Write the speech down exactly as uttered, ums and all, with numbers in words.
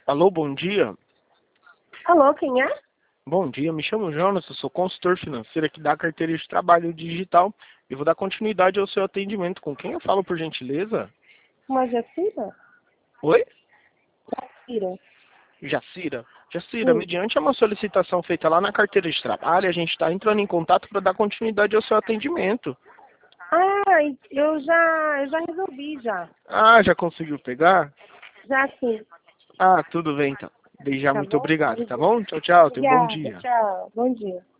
Alô, bom dia. Alô, quem é? Bom dia, me chamo Jonas, eu sou consultor financeiro aqui da carteira de trabalho digital e vou dar continuidade ao seu atendimento. Com quem eu falo, por gentileza? Uma Jacira? Oi? Jacira. Jacira. Jacira, Sim. mediante uma solicitação feita lá na carteira de trabalho, a gente está entrando em contato para dar continuidade ao seu atendimento. Ah, eu já, eu já resolvi já. Ah, já conseguiu pegar? Já sim. Ah, tudo bem então. Desde já, Tá muito bom? obrigado, Bom tá dia. bom? Tchau, tchau, tenha um bom Obrigada, dia. tchau. Bom dia.